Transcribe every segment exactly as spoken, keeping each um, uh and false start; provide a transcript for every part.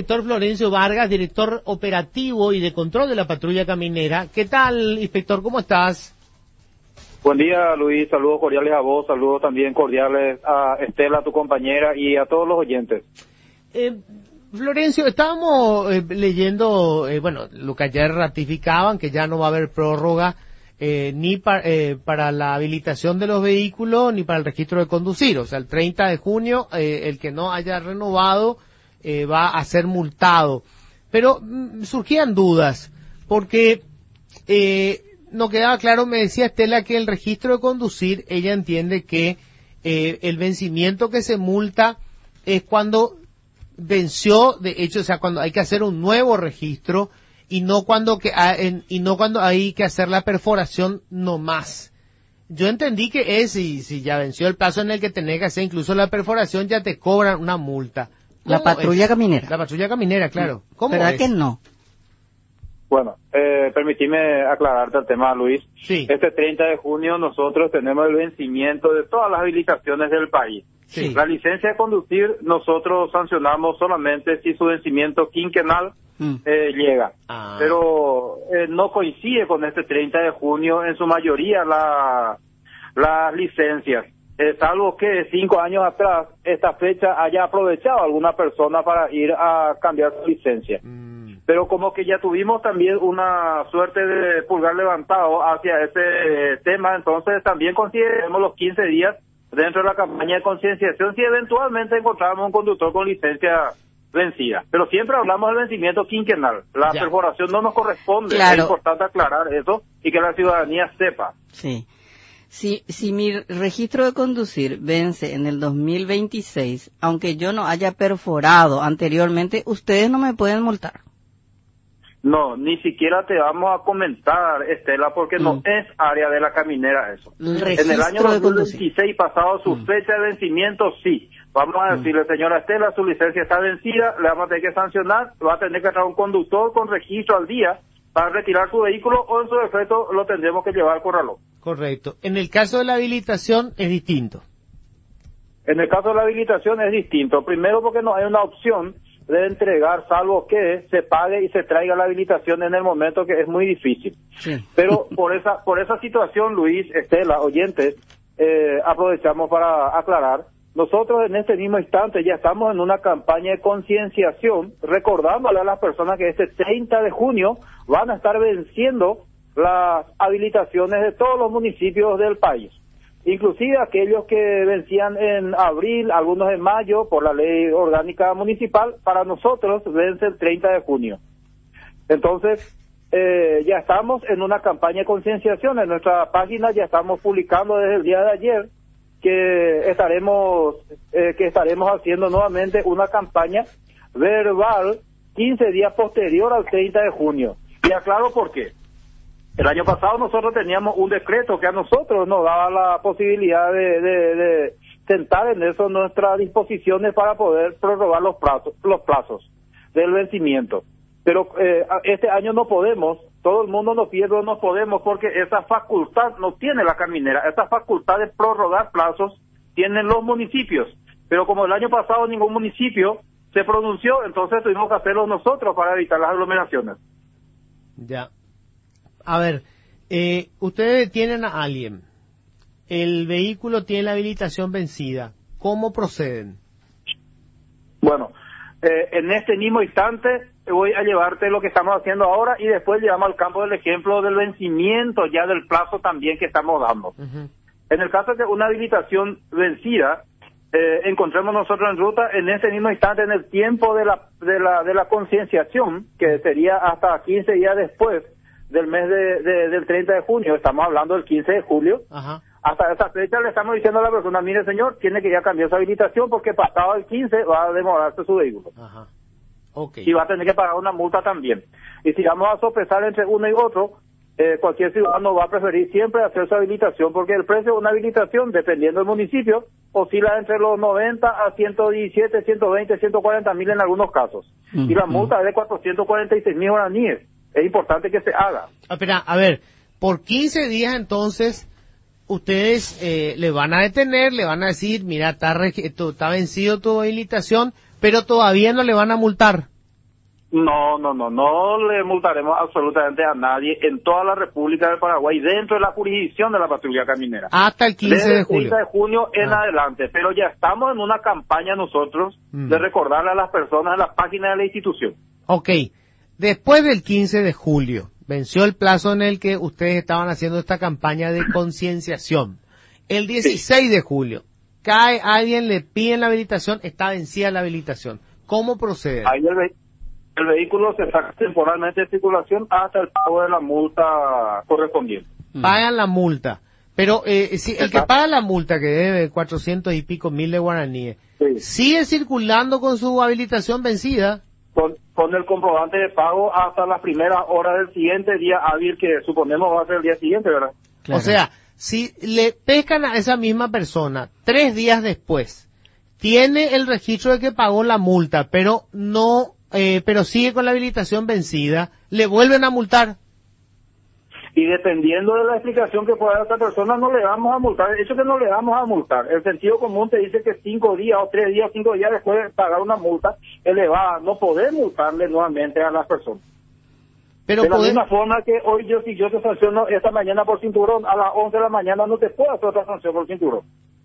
Inspector Florencio Vargas, director operativo y de control de la patrulla caminera. ¿Qué tal, inspector? ¿Cómo estás? Buen día, Luis. Saludos cordiales a vos, saludos también cordiales a Estela, tu compañera, y a todos los oyentes. Eh, Florencio, estábamos eh, leyendo, eh, bueno, lo que ayer ratificaban, que ya no va a haber prórroga eh, ni pa, eh, para la habilitación de los vehículos ni para el registro de conducir. O sea, el treinta de junio, eh, el que no haya renovado eh, va a ser multado. Pero mm, surgían dudas, porque eh, no quedaba claro, me decía Estela, que el registro de conducir, ella entiende que eh, el vencimiento que se multa es cuando venció, de hecho, o sea, cuando hay que hacer un nuevo registro y no cuando que en, y no cuando hay que hacer la perforación nomás. Yo entendí que es, y si ya venció el plazo en el que tenés que hacer incluso la perforación, ya te cobran una multa. La patrulla es? caminera. La patrulla caminera, claro. ¿Cómo ¿Verdad es? que no? Bueno, eh, permitime aclararte el tema, Luis. Sí. Este treinta de junio nosotros tenemos el vencimiento de todas las habilitaciones del país. Sí. La licencia de conducir nosotros sancionamos solamente si su vencimiento quinquenal mm. eh, llega. Ah. Pero eh, no coincide con este treinta de junio en su mayoría la, las licencias. Eh, salvo que cinco años atrás esta fecha haya aprovechado alguna persona para ir a cambiar su licencia. Mm. Pero como que ya tuvimos también una suerte de pulgar levantado hacia ese tema, entonces también consideremos los quince días dentro de la campaña de concienciación si eventualmente encontramos un conductor con licencia vencida. Pero siempre hablamos del vencimiento quinquenal. La ya. perforación no nos corresponde. Claro. Es importante aclarar eso y que la ciudadanía sepa. Sí. Si, si mi registro de conducir vence en el dos mil veintiséis, aunque yo no haya perforado anteriormente, ustedes no me pueden multar. No, ni siquiera te vamos a comentar, Estela, porque mm. no es área de la caminera eso. El en el año dos mil veintiséis pasado, su mm. fecha de vencimiento, sí. Vamos a decirle, mm. señora Estela, su licencia está vencida, le vamos a tener que sancionar, va a tener que traer un conductor con registro al día para retirar su vehículo, o en su defecto lo tendremos que llevar al corralón. Correcto. En el caso de la habilitación es distinto. En el caso de la habilitación es distinto. Primero porque no hay una opción de entregar, salvo que se pague y se traiga la habilitación en el momento, que es muy difícil. Sí. Pero por esa por esa situación, Luis, Estela, oyentes, eh, aprovechamos para aclarar. Nosotros en este mismo instante ya estamos en una campaña de concienciación, recordándole a las personas que este treinta de junio van a estar venciendo las habilitaciones de todos los municipios del país. Inclusive aquellos que vencían en abril, algunos en mayo, por la ley orgánica municipal, para nosotros vence el treinta de junio. Entonces, eh, ya estamos en una campaña de concienciación. En nuestra página ya estamos publicando desde el día de ayer que estaremos, eh, que estaremos haciendo nuevamente una campaña verbal quince días posterior al treinta de junio. Y aclaro por qué. El año pasado nosotros teníamos un decreto que a nosotros nos daba la posibilidad de, de, de sentar en eso nuestras disposiciones para poder prorrogar los plazos, los plazos del vencimiento. Pero eh, este año no podemos, todo el mundo nos pide, pero no podemos porque esa facultad no tiene la caminera, esa facultad de prorrogar plazos tienen los municipios. Pero como el año pasado ningún municipio se pronunció, entonces tuvimos que hacerlo nosotros para evitar las aglomeraciones. Ya. A ver, eh, ustedes detienen a alguien, el vehículo tiene la habilitación vencida, ¿cómo proceden? Bueno, eh, en este mismo instante voy a llevarte lo que estamos haciendo ahora y después llevamos al campo del ejemplo del vencimiento ya del plazo también que estamos dando. Uh-huh. En el caso de una habilitación vencida, eh, encontremos nosotros en ruta en ese mismo instante, en el tiempo de la de la de la concienciación, que sería hasta quince días después del mes de, de, del treinta de junio, estamos hablando del quince de julio. Ajá. Hasta esa fecha le estamos diciendo a la persona, mire señor, tiene que ya cambiar su habilitación porque pasado el quince va a demorarse su vehículo. Ajá. Okay. Y va a tener que pagar una multa también. Y si vamos a sopesar entre uno y otro, eh, cualquier ciudadano va a preferir siempre hacer su habilitación porque el precio de una habilitación, dependiendo del municipio, oscila entre los noventa a ciento diecisiete, ciento veinte, ciento cuarenta mil en algunos casos. Mm-hmm. Y la multa es de cuatrocientos cuarenta y seis mil guaraníes. Es importante que se haga. Espera, a ver, por quince días entonces, ustedes eh, le van a detener, le van a decir, mira, está, está vencido tu habilitación, pero todavía no le van a multar. No, no, no, no le multaremos absolutamente a nadie en toda la República del Paraguay, dentro de la jurisdicción de la patrulla caminera. Hasta el quince Desde de julio. el treinta de junio en Ah. adelante, pero ya estamos en una campaña nosotros Mm. de recordarle a las personas en la página de la institución. Ok, después del quince de julio, venció el plazo en el que ustedes estaban haciendo esta campaña de concienciación. El dieciséis de julio, cae alguien, le piden la habilitación, está vencida la habilitación. ¿Cómo procede? Ahí el, ve- el vehículo se saca temporalmente de circulación hasta el pago de la multa correspondiente. Pagan la multa. Pero eh, si el que Exacto. paga la multa, que debe cuatrocientos y pico mil de guaraníes, Sí. sigue circulando con su habilitación vencida. Con, con el comprobante de pago hasta las primeras horas del siguiente día hábil, que suponemos va a ser el día siguiente, ¿verdad? O sea, si le pescan a esa misma persona tres días después, tiene el registro de que pagó la multa, pero no, eh, pero sigue con la habilitación vencida, le vuelven a multar. Y dependiendo de la explicación que pueda dar esta persona, no le vamos a multar. El hecho que no le vamos a multar, el sentido común te dice que cinco días o tres días, cinco días después de pagar una multa elevada, no poder multarle nuevamente a las personas. Pero de la poder- misma forma que hoy yo, si yo te sanciono esta mañana por cinturón, a las once de la mañana no te puedo hacer otra sanción por cinturón.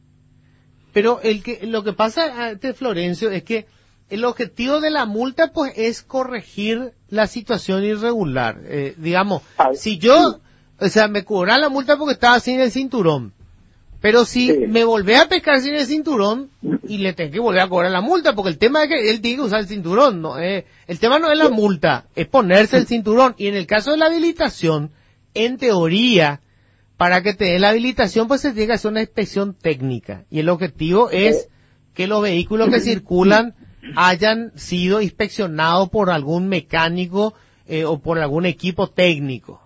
Pero el que, lo que pasa, este Florencio, es que el objetivo de la multa, pues, es corregir la situación irregular. Eh, digamos, Ay, si yo, sí. o sea, me cobran la multa porque estaba sin el cinturón, pero si Sí. me volvé a pescar sin el cinturón, y le tengo que volver a cobrar la multa, porque el tema es que él tiene que usar el cinturón, no eh, el tema no es la multa, es ponerse el cinturón. Y en el caso de la habilitación, en teoría, para que te dé la habilitación, pues se tiene que hacer una inspección técnica. Y el objetivo es que los vehículos que circulan hayan sido inspeccionados por algún mecánico eh, o por algún equipo técnico.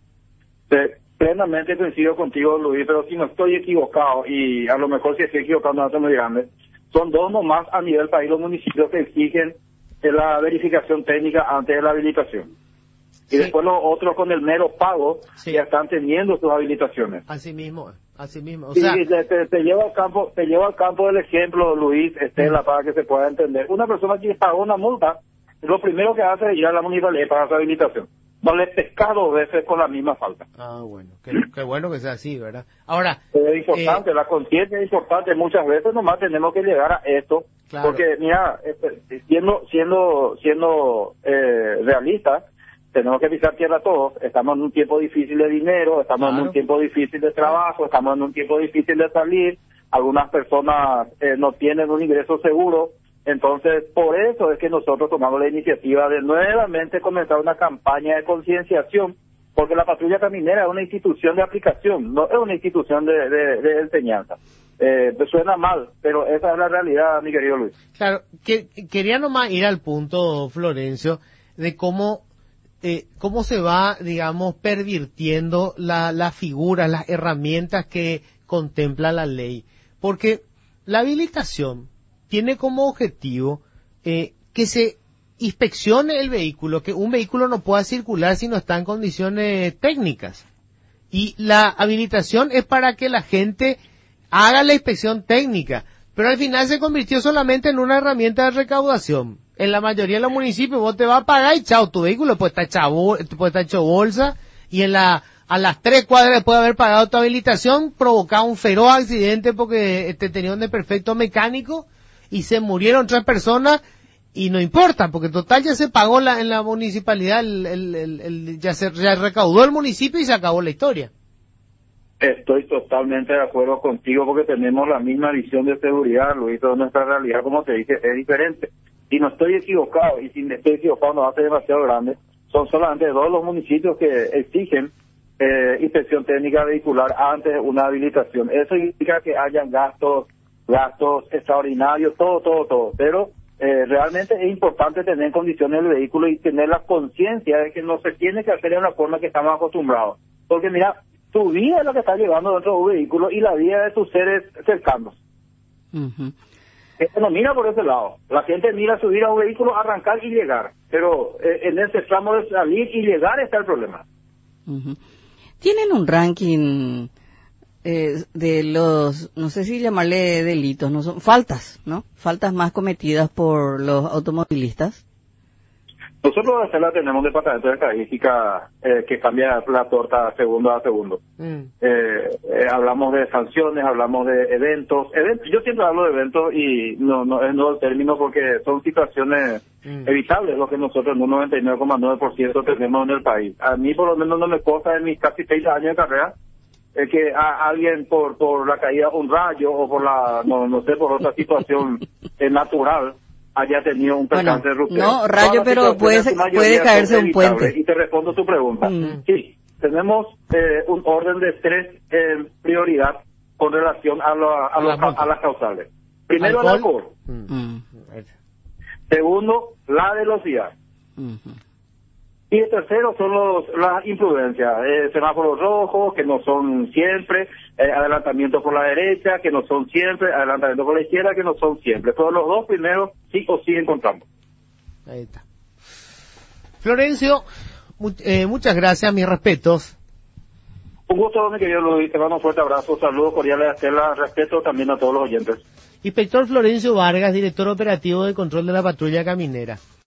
Pe- Plenamente coincido contigo, Luis, pero si no estoy equivocado, y a lo mejor si estoy equivocado no es muy grande, son dos nomás a nivel país los municipios que exigen eh, la verificación técnica antes de la habilitación. Y Sí. después los otros con el mero pago Sí. ya están teniendo sus habilitaciones. Así mismo, así mismo. O Sí, sea, te, te- te llevo al campo, te llevo al campo del ejemplo, Luis, Estela, para que se pueda entender. Una persona que pagó una multa, lo primero que hace es ir a la municipalidad para su habilitación. No le pesca dos veces con la misma falta. ah, bueno, qué, qué bueno que sea así, ¿verdad? Ahora, Es importante, eh, la conciencia es importante. Muchas veces nomás tenemos que llegar a esto, Claro. porque mira, este, siendo siendo siendo eh, realistas, tenemos que pisar tierra todos. Estamos en un tiempo difícil de dinero, estamos en Claro. un tiempo difícil de trabajo, estamos en un tiempo difícil de salir. Algunas personas eh, no tienen un ingreso seguro. Entonces, por eso es que nosotros tomamos la iniciativa de nuevamente comenzar una campaña de concienciación, porque la patrulla caminera es una institución de aplicación, no es una institución de, de, de enseñanza. Eh, suena mal, pero esa es la realidad, mi querido Luis. claro, que, quería nomás ir al punto, Florencio, de cómo eh, cómo se va, digamos, pervirtiendo la, la figura, las herramientas que contempla la ley. Porque la habilitación tiene como objetivo eh, que se inspeccione el vehículo, que un vehículo no pueda circular si no está en condiciones técnicas. Y la habilitación es para que la gente haga la inspección técnica, pero al final se convirtió solamente en una herramienta de recaudación. En la mayoría de los municipios vos te vas a pagar y chao, tu vehículo puede estar, chavo, puede estar hecho bolsa, y en la a las tres cuadras después de haber pagado tu habilitación, provocaba un feroz accidente porque este, tenía un desperfecto mecánico y se murieron tres personas, y no importa, porque total ya se pagó la, en la municipalidad, el, el, el, el- ya se ya recaudó el municipio y se acabó la historia. Estoy totalmente de acuerdo contigo, porque tenemos la misma visión de seguridad, Luis, pero nuestra realidad, como te dije, es diferente. Y no estoy equivocado, y si me estoy equivocado nos hace demasiado grande. Son solamente dos los municipios que exigen eh, inspección técnica vehicular antes de una habilitación. Eso significa que hayan gastos, gastos extraordinarios, todo, todo, todo. Pero eh, realmente es importante tener en condiciones el vehículo y tener la conciencia de que no se tiene que hacer de una forma que estamos acostumbrados. Porque mira, tu vida es lo que está llevando dentro de un vehículo y la vida de tus seres cercanos. Ujú. Gente no mira por ese lado. La gente mira subir a un vehículo, arrancar y llegar. Pero eh, en ese tramo de salir y llegar está el problema. Ujú. Tienen un ranking eh, de los, no sé si llamarle delitos, no son faltas, ¿no? Faltas más cometidas por los automovilistas. Nosotros en la tenemos un departamento de estadística eh, que cambia la torta segundo a segundo. Mm. Eh, eh, hablamos de sanciones, hablamos de eventos. eventos. Yo siempre hablo de eventos y no no es no el término porque son situaciones mm. evitables lo que nosotros en un noventa y nueve coma nueve por ciento tenemos en el país. A mí por lo menos no me consta en mis casi seis años de carrera eh, que a alguien por por la caída de un rayo o por la, no, no sé, por otra situación eh, natural haya tenido un percance bueno, rupero. No, rayo, pero puede, puede caerse un puente. Y te respondo tu pregunta. Mm. Sí, tenemos eh, un orden de tres eh, prioridad con relación a, lo, a, lo, a, a las causales. Primero, ¿alcohol? El alcohol. Mm. Segundo, la velocidad. Mm-hmm. Y el tercero son los, las imprudencias, eh, semáforos rojos, que no son siempre, eh, adelantamiento por la derecha, que no son siempre, adelantamiento por la izquierda, que no son siempre. Todos los dos primeros sí o sí encontramos. Ahí está. Florencio, mu- eh, muchas gracias, mis respetos. Un gusto, mi querido Luis, te mando un fuerte abrazo, saludos cordiales a Estela, respeto también a todos los oyentes. Inspector Florencio Vargas, director operativo de control de la patrulla caminera.